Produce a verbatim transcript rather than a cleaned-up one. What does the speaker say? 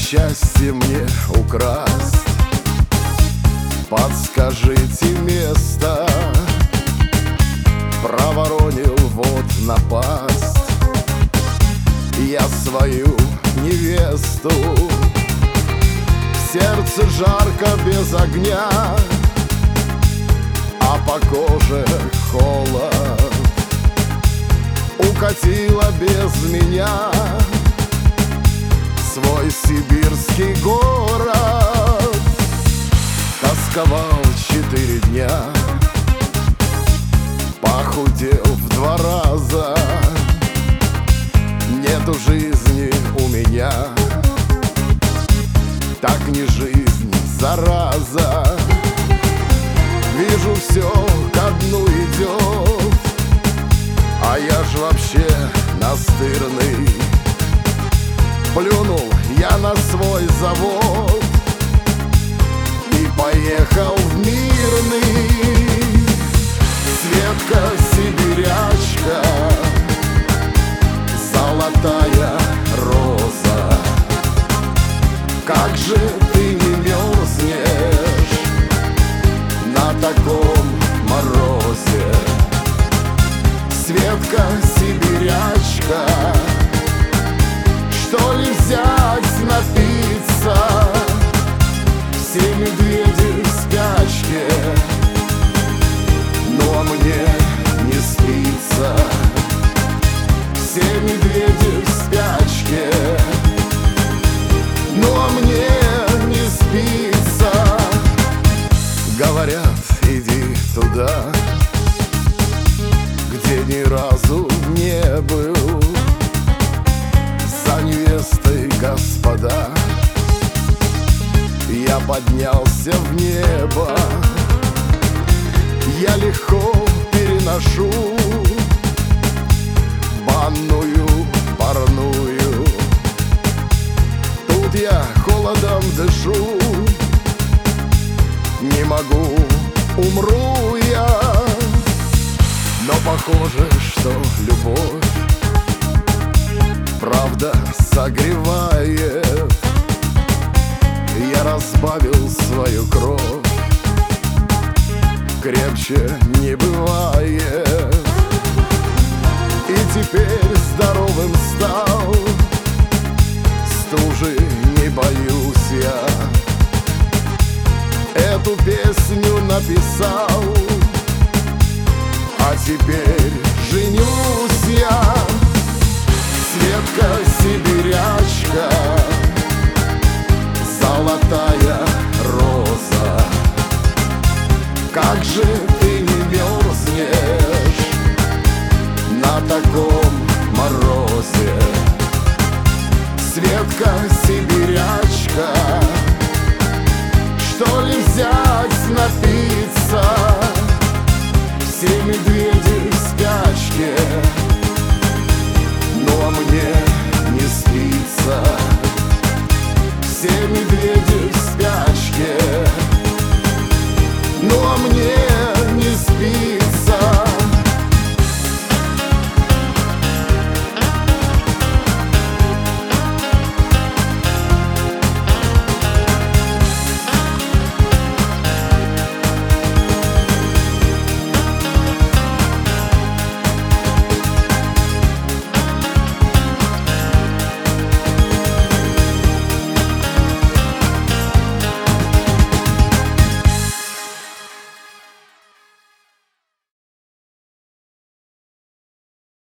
счастье мне украсть? Подскажите место. Проворонил вот напасть я свою невесту. В сердце жарко без огня, а по коже холод. Укатила без меня свой сибирский город. Тосковал четыре дня, похудел в два раза. Нету жизни у меня, так не жизнь, зараза. Вижу, все ко дну идет, а я ж вообще настырный. Плюнул я на свой завод и поехал в Мирный. Светка, сибирячка, золотая роза, как же ты не мерзнешь на таком морозе? Светка, сибирячка, что ли взять напиться? Все медведи в спячке, но мне не спится. Все медведи в спячке, но мне не спится. Говорят, иди туда, где ни разу не был. За невестой, господа, я поднялся в небо. Я легко переношу банную, парную. Тут я холодом дышу, не могу, умру я. Но похоже, что любовь правда согревает. Я разбавил свою кровь, крепче не бывает. И теперь здоровым стал, стужи не боюсь я. Эту песню написал, а теперь женюсь я. Светка, сибирячка, золотая роза, как же ты не мерзнешь на таком морозе? Светка, сибирячка, что ли взять напиться? Все медведи в спячке, но мне не спится. Все медведи в спячке, но мне